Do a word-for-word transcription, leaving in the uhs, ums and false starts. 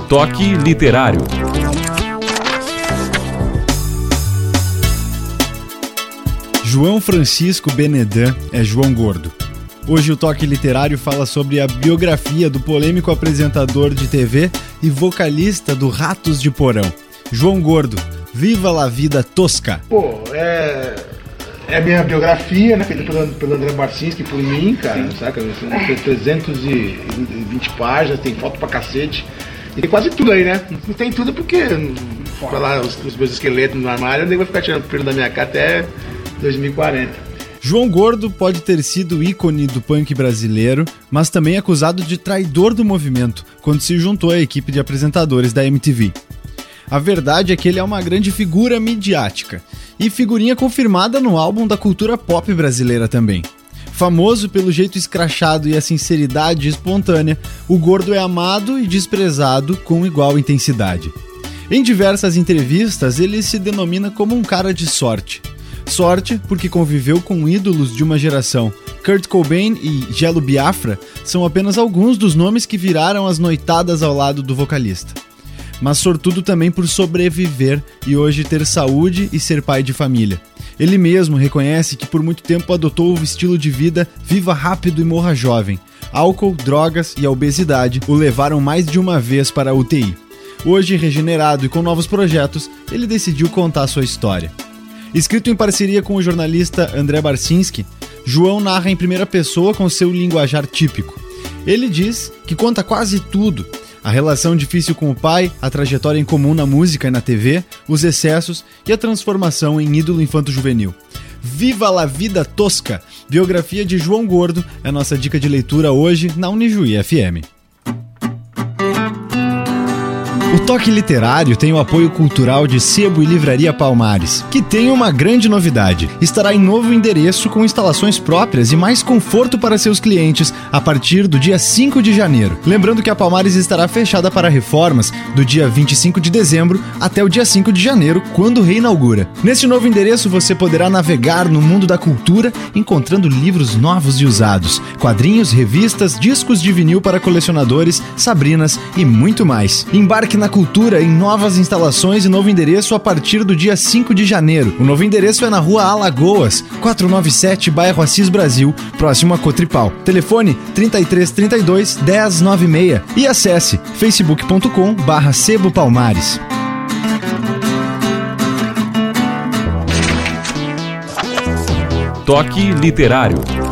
Toque Literário. João Francisco Benedan é João Gordo. Hoje o Toque Literário fala sobre a biografia do polêmico apresentador de T V e vocalista do Ratos de Porão. João Gordo, viva la vida tosca! Pô, é... É a minha biografia, né, feita pelo, pelo André Barcinski, por mim, cara, saca? São trezentas e vinte páginas, tem foto pra cacete. E tem quase tudo aí, né? Não tem tudo porque, falar os, os meus esqueletos no armário, eu nem vou ficar tirando pelo da minha cara até dois mil e quarenta. João Gordo pode ter sido ícone do punk brasileiro, mas também acusado de traidor do movimento, quando se juntou à equipe de apresentadores da M T V. A verdade é que ele é uma grande figura midiática, e figurinha confirmada no álbum da cultura pop brasileira também. Famoso pelo jeito escrachado e a sinceridade espontânea, o Gordo é amado e desprezado com igual intensidade. Em diversas entrevistas, ele se denomina como um cara de sorte. Sorte porque conviveu com ídolos de uma geração. Kurt Cobain e Jello Biafra são apenas alguns dos nomes que viraram as noitadas ao lado do vocalista. Mas sortudo também por sobreviver e hoje ter saúde e ser pai de família. Ele mesmo reconhece que por muito tempo adotou o estilo de vida viva rápido e morra jovem. Álcool, drogas e a obesidade o levaram mais de uma vez para a U T I. Hoje, regenerado e com novos projetos, ele decidiu contar sua história. Escrito em parceria com o jornalista André Barcinski, João narra em primeira pessoa com seu linguajar típico. Ele diz que conta quase tudo: a relação difícil com o pai, a trajetória em comum na música e na T V, os excessos e a transformação em ídolo infanto-juvenil. Viva la vida tosca! Biografia de João Gordo é a nossa dica de leitura hoje na Unijuí F M. O Toque Literário tem o apoio cultural de Sebo e Livraria Palmares, que tem uma grande novidade. Estará em novo endereço com instalações próprias e mais conforto para seus clientes a partir do dia cinco de janeiro. Lembrando que a Palmares estará fechada para reformas do dia vinte e cinco de dezembro até o dia cinco de janeiro, quando reinaugura. Neste novo endereço você poderá navegar no mundo da cultura, encontrando livros novos e usados, quadrinhos, revistas, discos de vinil para colecionadores, sabrinas e muito mais. Embarque na cultura em novas instalações e novo endereço a partir do dia cinco de janeiro. O novo endereço é na Rua Alagoas, quatrocentos e noventa e sete, bairro Assis Brasil, próximo a Cotripal. Telefone trinta e três, trinta e dois, dez, noventa e seis e acesse facebook ponto com barra Sebo Palmares. Toque Literário.